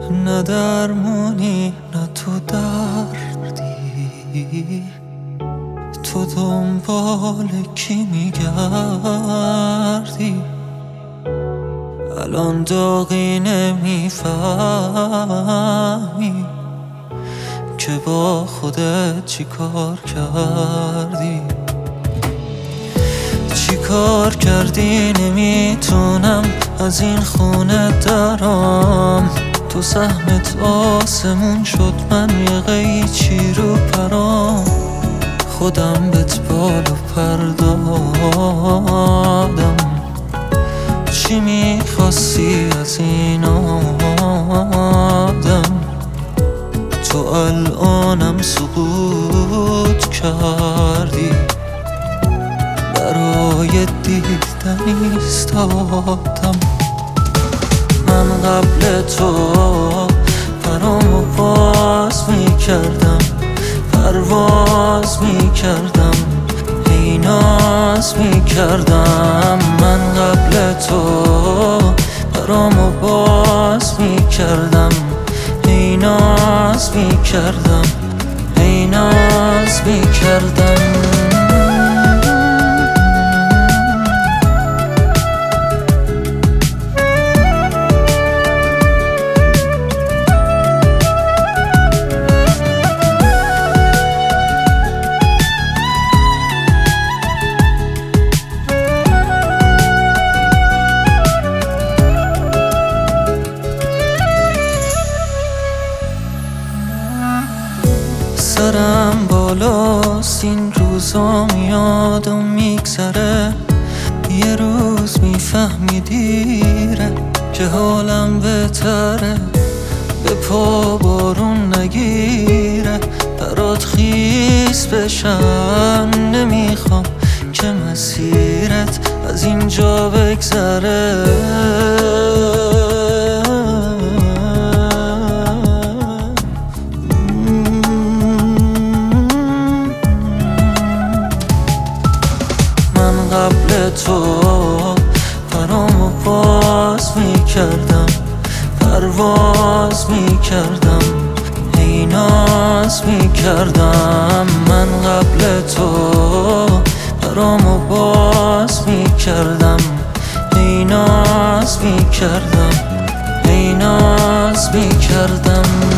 نه درمونی نه تو دردی، تو دنبال کی میگردی؟ الان داغی نمیفهمی که با خودت چی کار کردی. چی کار کردی نمیتونم از این خونه درام، تو سهمت آسمون شد من یه قیچی رو پرام، خودم بهت بال و پر دادم. چی میخواستی از این آدم؟ تو الانم سقوط کردی، برای دیدن ایستادم. من قبل تو پرامو باز میکردم، پرواز میکردم، هی ناز میکردم. من قبل تو پرامو باز میکردم، هی ناز میکردم، هی ناز میکردم. سرم بالاست این روزا میاد و میگذره، یه روز میفهمی دیره که حالم بهتره. به پا بارون نگیره، برات خیس بشم، نمیخوام که مسیرت از اینجا بگذره. قبل تو پرامو باز میکردم، پرواز میکردم، هی ناز میکردم. من قبل تو پرامو باز میکردم، هی ناز میکردم، هی ناز میکردم.